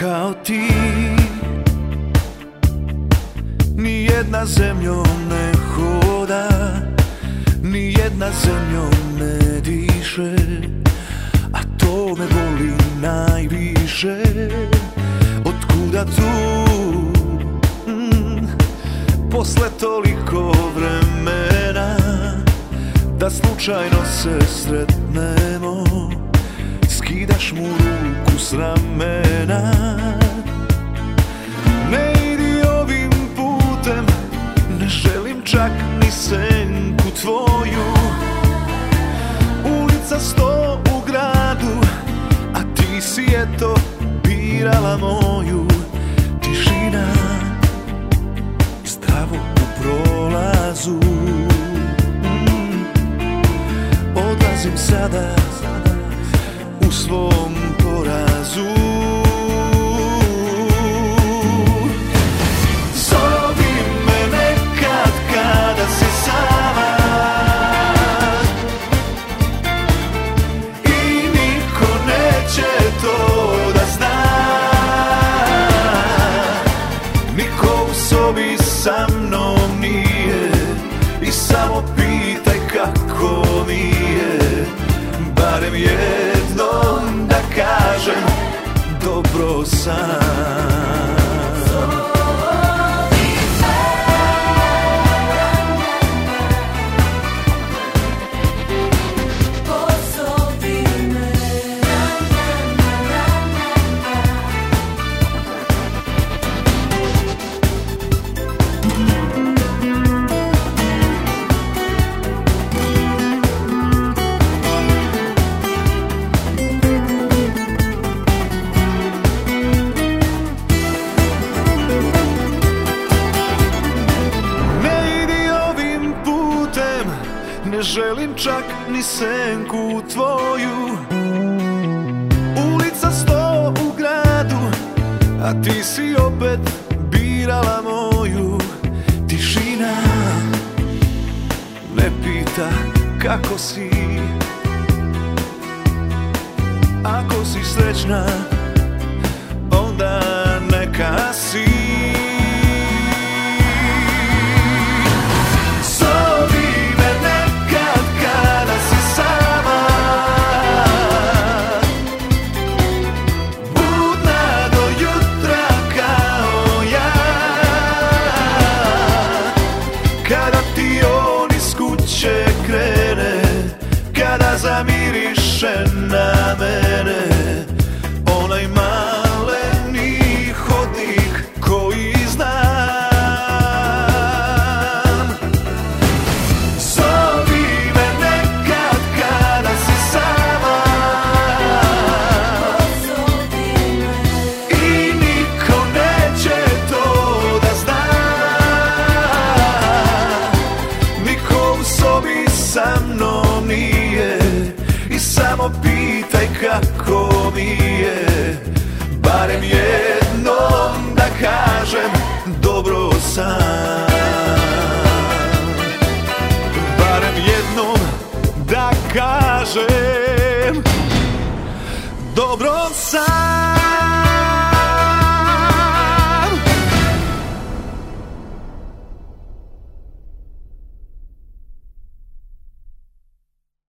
kao ti. Nijedna zemljom ne hoda, nijedna zemljom ne diše, a to me boli najviše. Otkuda tu, posle toliko vremena, da slučajno se sretnemo, skidaš mu ruku s ramena. Ne idi ovim putem, ne želim čak ni senku tvoju. Ulica 100 u gradu, a ti si eto birala moju. Tišina, zdravo u prolazu. Odlazim sada u svom porazu. Zovi me nekad kada si sama i niko neće to da zna. Niko u sobi sa mnom nije i samo pitaj kako mi je. Barem jednom da kažem dobro sam. Ne želim čak ni senku tvoju. Ulica 100 u gradu, a ti si opet birala moju. Tišina ne pita kako si. Ako si srećna, onda neka si. Kada ti on iz kuće krene, kada zamiriše na mene, onaj maleni hodnik koji znam. Zovi me nekad kada si sama i niko neće to da zna. Sobi sa mnom nije i samo pitaj kako mi je. Barem jednom da kažem dobro sam. Barem jednom da kažem dobro sam.